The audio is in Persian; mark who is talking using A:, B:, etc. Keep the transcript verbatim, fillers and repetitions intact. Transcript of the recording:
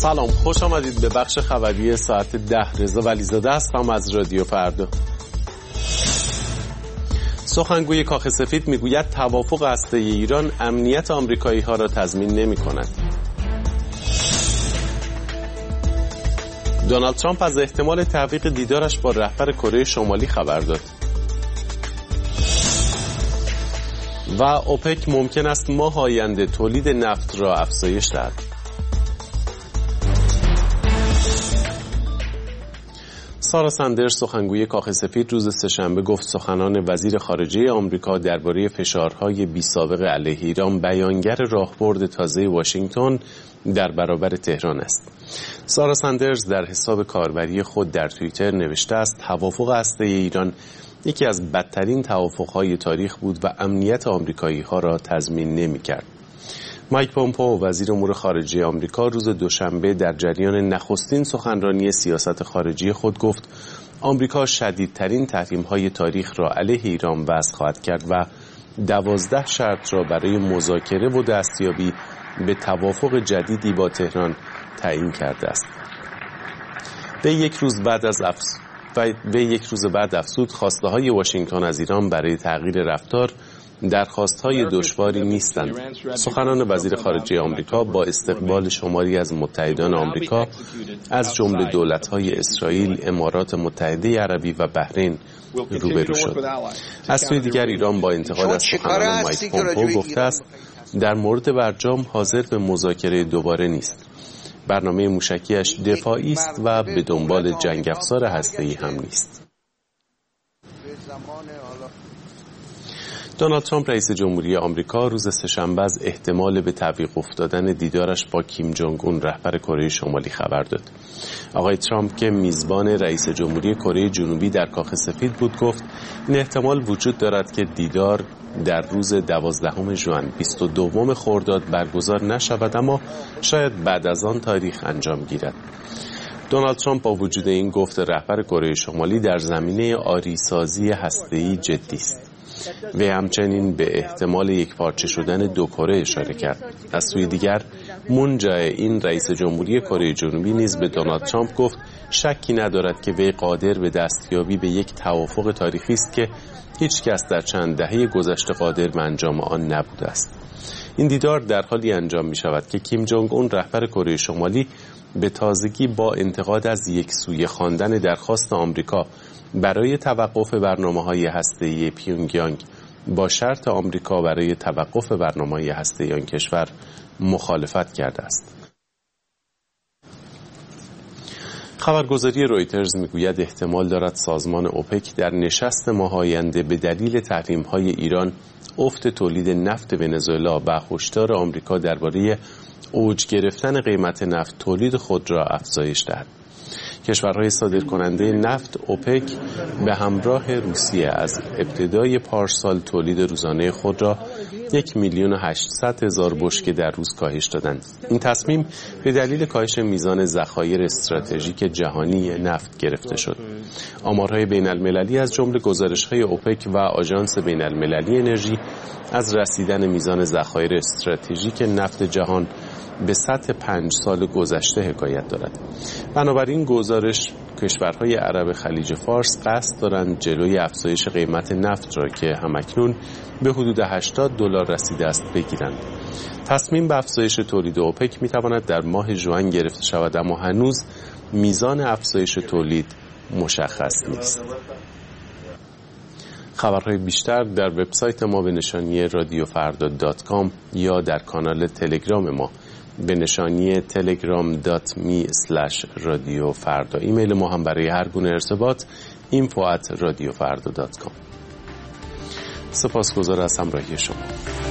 A: سلام، خوش آمدید به بخش خبری ساعت ده. رضا ولیزاده هستم از رادیو فردا. سخنگوی کاخ سفید میگوید توافق هسته‌ای ایران امنیت آمریکایی ها را تضمین نمی کند. دونالد ترامپ از احتمال تعویق دیدارش با رهبر کره شمالی خبر داد. و اوپک ممکن است ماه آینده تولید نفت را افزایش دهد. سارا سندرز سخنگوی کاخ سفید روز سه‌شنبه گفت سخنان وزیر خارجه آمریکا درباره فشارهای بی‌سابقه علیه ایران بیانگر راهبرد تازه واشنگتن در برابر تهران است. سارا سندرز در حساب کاربری خود در توییتر نوشته است توافق هسته‌ای ایران یکی از بدترین توافق‌های تاریخ بود و امنیت آمریکایی‌ها را تضمین نمی‌کرد. مایک پومپئو وزیر امور خارجه آمریکا روز دوشنبه در جریان نخستین سخنرانی سیاست خارجی خود گفت آمریکا شدیدترین تحریم‌های تاریخ را علیه ایران وضع خواهد کرد و دوازده شرط را برای مذاکره و دستیابی به توافق جدیدی با تهران تعیین کرده است. به یک روز بعد از افس... و به یک روز بعد افزود خواسته‌های واشنگتن از ایران برای تغییر رفتار درخواست‌های دشواری نیستند. سخنان وزیر خارجه آمریکا با استقبال شماری از متحدان آمریکا از جمله دولت‌های اسرائیل، امارات متحده عربی و بحرین روبرو شد. از سوی دیگر ایران با انتقاد از سخنان مایک پومپئو گفته است در مورد برجام حاضر به مذاکره دوباره نیست. برنامه موشکیش دفاعی است و به دنبال جنگ افزار هسته‌ای هم نیست. دونالد ترامپ رئیس جمهوری آمریکا روز سه‌شنبه از احتمال به تعویق افتادن دیدارش با کیم جونگ اون رهبر کره شمالی خبر داد. آقای ترامپ که میزبان رئیس جمهوری کره جنوبی در کاخ سفید بود گفت این احتمال وجود دارد که دیدار در روز دوازدهم ژوئن بیست و دوم خرداد برگزار نشود، اما شاید بعد از آن تاریخ انجام گیرد. دونالد ترامپ با وجود این گفت رهبر کره شمالی در زمینه آریسازی هسته‌ای جدی است. و همچنین به احتمال یک پارچه شدن دو کره اشاره کرد. از سوی دیگر مون جای این رئیس جمهوری کره جنوبی نیز به دونالد ترامپ گفت شکی ندارد که وی قادر به دستیابی به یک توافق تاریخی است که هیچ کس در چند دهه گذشته قادر به انجام آن نبوده است. این دیدار در حالی انجام می شود که کیم جونگ اون رهبر کره شمالی به تازگی با انتقاد از یک سویه خواندن درخواست آمریکا برای توقف برنامه‌های هسته‌ای پیونگیانگ با شرط آمریکا برای توقف برنامه‌های هسته‌ای آن کشور مخالفت کرده است. خبرگزاری رویترز میگوید احتمال دارد سازمان اوپک در نشست ماه آینده به دلیل تحریم‌های ایران، افت تولید نفت ونزوئلا و هشدار آمریکا درباره اوج گرفتن قیمت نفت تولید خود را افزایش دهد. کشورهای صادرکننده نفت اوپک به همراه روسیه از ابتدای پارسال تولید روزانه خود را یک میلیون و هشتصد هزار بشکه در روز کاهش دادند. این تصمیم به دلیل کاهش میزان ذخایر استراتژیک جهانی نفت گرفته شد. آمارهای بین المللی از جمله گزارش‌های اوپک و آژانس بین المللی انرژی از رسیدن میزان ذخایر استراتژیک نفت جهان به سطح پنج سال گذشته حکایت دارد. بنابراین گزارش کشورهای عرب خلیج فارس قصد دارند جلوی افزایش قیمت نفت را که همکنون به حدود هشتاد دلار رسیده است بگیرند. تصمیم به افزایش تولید اوپک میتواند در ماه ژوئن گرفته شود، اما هنوز میزان افزایش تولید مشخص نیست. خبرهای بیشتر در وبسایت ما به نشانی رادیو فردا دات کام یا در کانال تلگرام ما به نشانی تلگرام دات می اسلش رادیو فردا. ایمیل ما هم برای هر گونه ارتباط اینفو ات رادیو فردا دات کام. سپاسگزار از همراهی شما.